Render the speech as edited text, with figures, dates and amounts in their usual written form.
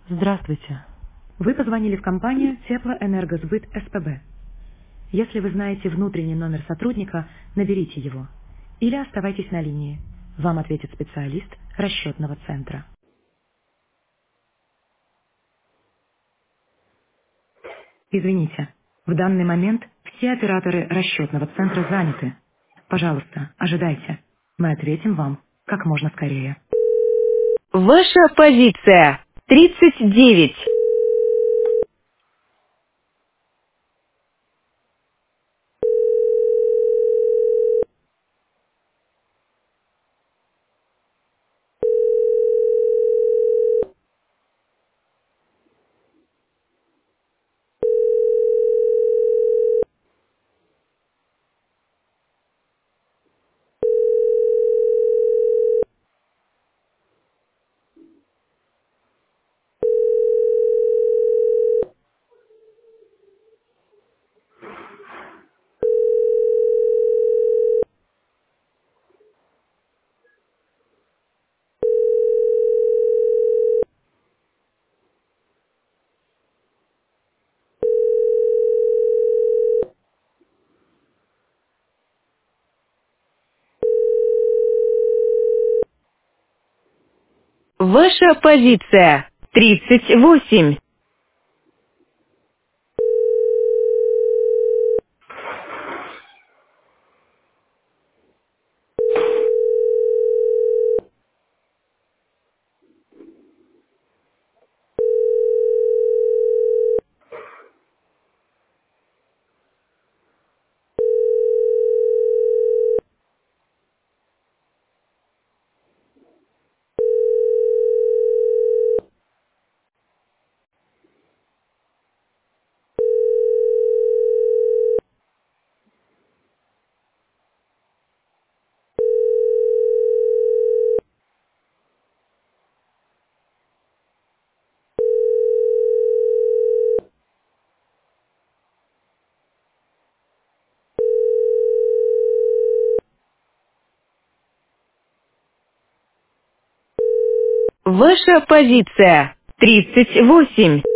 Здравствуйте. Вы позвонили в компанию Теплоэнергосбыт СПБ. Если вы знаете внутренний номер сотрудника, наберите его. Или оставайтесь на линии. Вам ответит специалист расчетного центра. Извините, в данный момент все операторы расчетного центра заняты. Пожалуйста, ожидайте. Мы ответим вам как можно скорее. Ваша позиция 39. Ваша позиция 38. Ваша позиция 38.